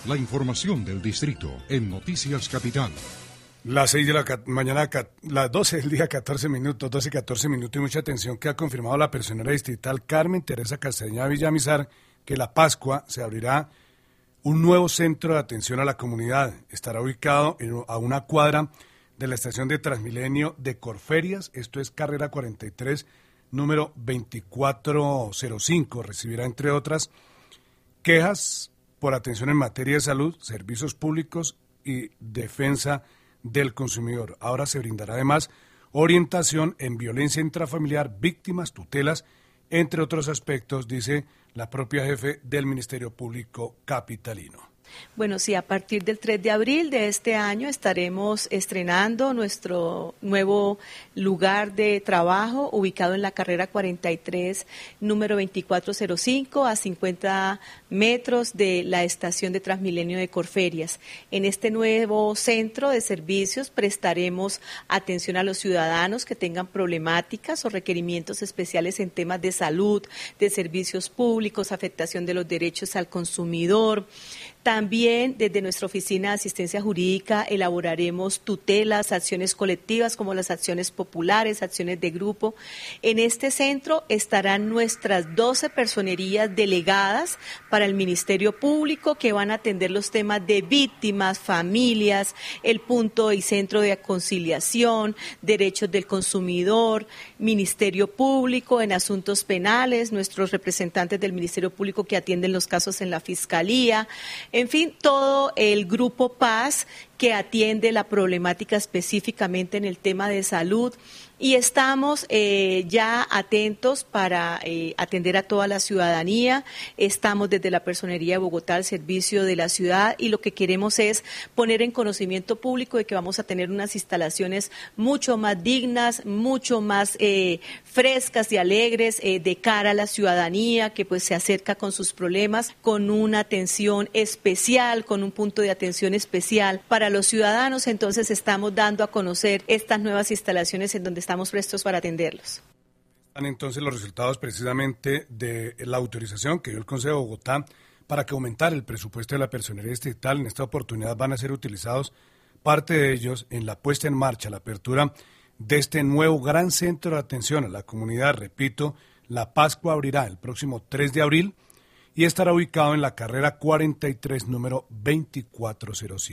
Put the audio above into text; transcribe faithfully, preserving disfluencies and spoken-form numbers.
La información del distrito en Noticias Capital. Las seis de la mañana, las doce del día, catorce minutos, doce, catorce minutos, y mucha atención que ha confirmado la personera distrital Carmen Teresa Castañeda Villamizar que la Pascua se abrirá un nuevo centro de atención a la comunidad. Estará ubicado en, a una cuadra de la estación de Transmilenio de Corferias, esto es carrera cuarenta y tres, número veinticuatro cero cinco. Recibirá, entre otras, quejas por atención en materia de salud, servicios públicos y defensa del consumidor. Ahora se brindará además orientación en violencia intrafamiliar, víctimas, tutelas, entre otros aspectos, dice la propia jefe del Ministerio Público capitalino. Bueno, sí, a partir del tres de abril de este año estaremos estrenando nuestro nuevo lugar de trabajo ubicado en la carrera cuarenta y tres, número veinticuatro cero cinco, a cincuenta metros de la estación de Transmilenio de Corferias. En este nuevo centro de servicios prestaremos atención a los ciudadanos que tengan problemáticas o requerimientos especiales en temas de salud, de servicios públicos, afectación de los derechos al consumidor. También desde nuestra oficina de asistencia jurídica elaboraremos tutelas, acciones colectivas como las acciones populares, acciones de grupo. En este centro estarán nuestras doce personerías delegadas para el Ministerio Público que van a atender los temas de víctimas, familias, el punto y centro de conciliación, derechos del consumidor, Ministerio Público en asuntos penales, nuestros representantes del Ministerio Público que atienden los casos en la Fiscalía. En fin, todo el Grupo Paz que atiende la problemática específicamente en el tema de salud. Y estamos eh, ya atentos para eh, atender a toda la ciudadanía. Estamos desde la Personería de Bogotá al servicio de la ciudad y lo que queremos es poner en conocimiento público de que vamos a tener unas instalaciones mucho más dignas, mucho más eh, frescas y alegres eh, de cara a la ciudadanía que pues se acerca con sus problemas, con una atención especial, con un punto de atención especial para los ciudadanos. Entonces estamos dando a conocer estas nuevas instalaciones en donde estamos prestos para atenderlos. Están entonces los resultados precisamente de la autorización que dio el Consejo de Bogotá para que aumentara el presupuesto de la personería distrital. En esta oportunidad van a ser utilizados parte de ellos en la puesta en marcha, la apertura de este nuevo gran centro de atención a la comunidad. Repito, la Pascua abrirá el próximo tres de abril y estará ubicado en la carrera cuarenta y tres, número veinticuatro cero cinco.